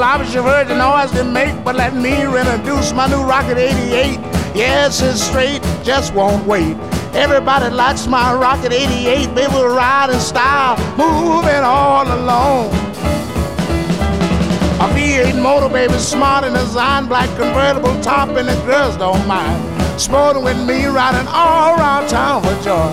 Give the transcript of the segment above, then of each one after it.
obviously you've heard the noise they make, but let me introduce my new Rocket 88. Yes, it's straight, just won't wait. Everybody likes my Rocket 88, baby, will ride in style, moving all alone. A V8 motor, baby, smart and designed, black convertible top, and the girls don't mind. Sporting with me, riding all around town for joy.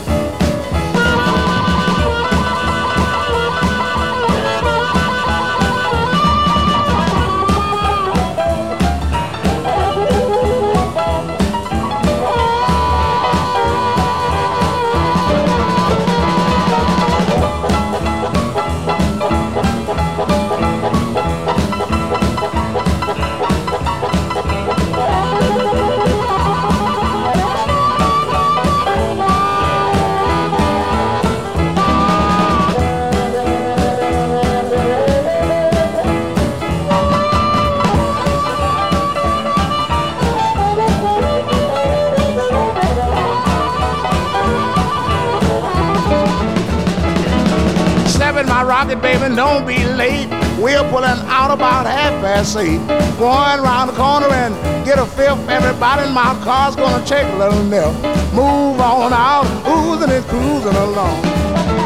7, my rocket, baby, don't be late. We're pulling out about 8:30. Going around the corner and get a fifth. Everybody in my car's gonna take a little nip. Move on out, oozing and cruising along.